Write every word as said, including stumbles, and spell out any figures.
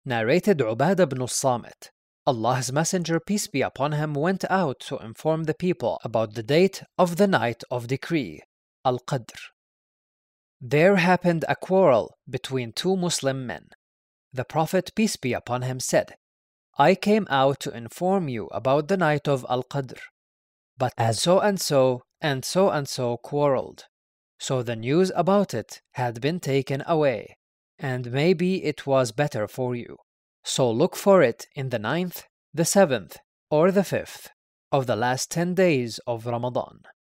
Narrated Ubadah ibn al-Samit. Allah's Messenger, peace be upon him, went out to inform the people about the date of the night of decree, Al-Qadr. There happened a quarrel between two Muslim men. The Prophet, peace be upon him, said, I came out to inform you about the night of Al-Qadr. But as so-and-so and so-and-so quarreled, so the news about it had been taken away, and maybe it was better for you. So look for it in the ninth, the seventh, or the fifth of the last ten days of Ramadan.